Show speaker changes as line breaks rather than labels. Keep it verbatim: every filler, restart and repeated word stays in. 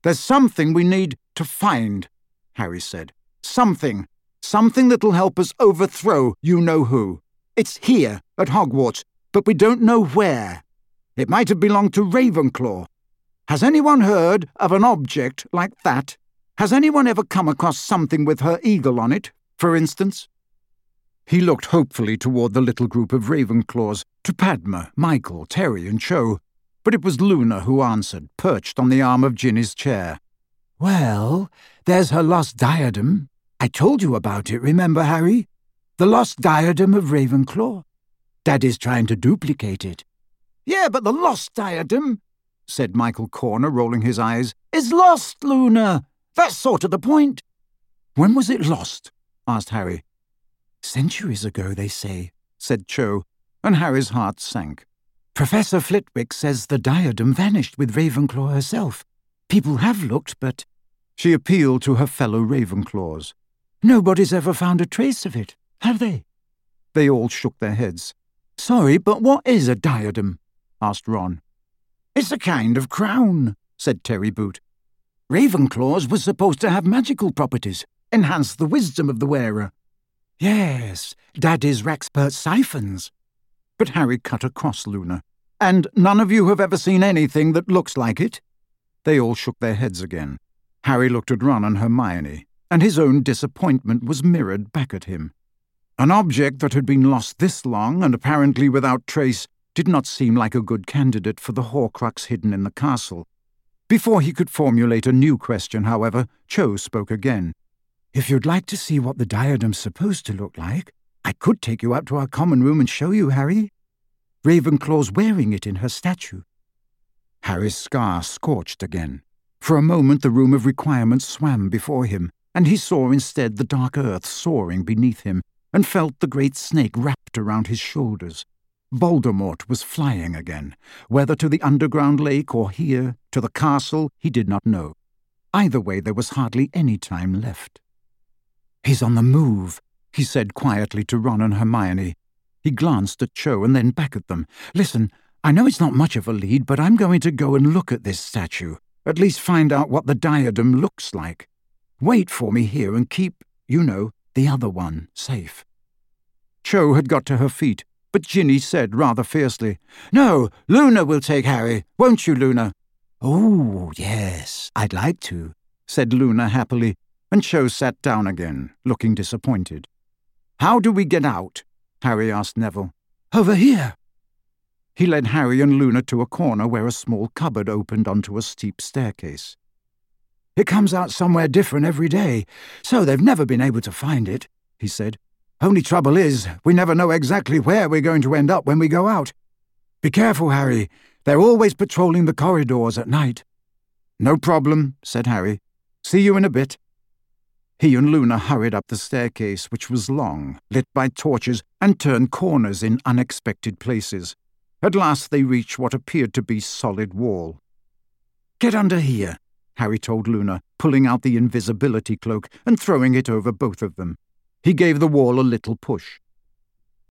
"There's something we need to find," Harry said. "Something. Something that'll help us overthrow you-know-who. It's here, at Hogwarts, but we don't know where. It might have belonged to Ravenclaw. Has anyone heard of an object like that? Has anyone ever come across something with her eagle on it, for instance?" He looked hopefully toward the little group of Ravenclaws, to Padma, Michael, Terry and Cho, but it was Luna who answered, perched on the arm of Ginny's chair. "Well, there's her lost diadem. I told you about it, remember, Harry? The lost diadem of Ravenclaw. Daddy's trying to duplicate it." "Yeah, but the lost diadem," said Michael Corner, rolling his eyes, "is lost, Luna. That's sort of the point." "When was it lost?" asked Harry. "Centuries ago, they say," said Cho, and Harry's heart sank. "Professor Flitwick says the diadem vanished with Ravenclaw herself. People have looked, but—" She appealed to her fellow Ravenclaws. "Nobody's ever found a trace of it, have they?" They all shook their heads. "Sorry, but what is a diadem?" asked Ron. "It's a kind of crown," said Terry Boot. "Ravenclaws was supposed to have magical properties, enhance the wisdom of the wearer." "Yes, Daddy's Raxpert siphons." But Harry cut across Luna. "And none of you have ever seen anything that looks like it?" They all shook their heads again. Harry looked at Ron and Hermione, and his own disappointment was mirrored back at him. An object that had been lost this long and apparently without trace did not seem like a good candidate for the Horcrux hidden in the castle. Before he could formulate a new question, however, Cho spoke again. "If you'd like to see what the diadem's supposed to look like, I could take you out to our common room and show you, Harry. Ravenclaw's wearing it in her statue." Harry's scar scorched again. For a moment the room of requirements swam before him, and he saw instead the dark earth soaring beneath him, and felt the great snake wrapped around his shoulders. Voldemort was flying again, whether to the underground lake or here, to the castle, he did not know. Either way, there was hardly any time left. "He's on the move," he said quietly to Ron and Hermione. He glanced at Cho and then back at them. "Listen, I know it's not much of a lead, but I'm going to go and look at this statue, at least find out what the diadem looks like. Wait for me here and keep, you know, the other one safe." Cho had got to her feet, but Ginny said rather fiercely, "No, Luna will take Harry, won't you, Luna?" "Oh, yes, I'd like to," said Luna happily, and Cho sat down again, looking disappointed. "How do we get out?" Harry asked Neville. "Over here." He led Harry and Luna to a corner where a small cupboard opened onto a steep staircase. "It comes out somewhere different every day, so they've never been able to find it," he said. "Only trouble is, we never know exactly where we're going to end up when we go out. Be careful, Harry. They're always patrolling the corridors at night." "No problem," said Harry. "See you in a bit." He and Luna hurried up the staircase, which was long, lit by torches, and turned corners in unexpected places. At last they reached what appeared to be solid wall. "Get under here," Harry told Luna, pulling out the invisibility cloak and throwing it over both of them. He gave the wall a little push.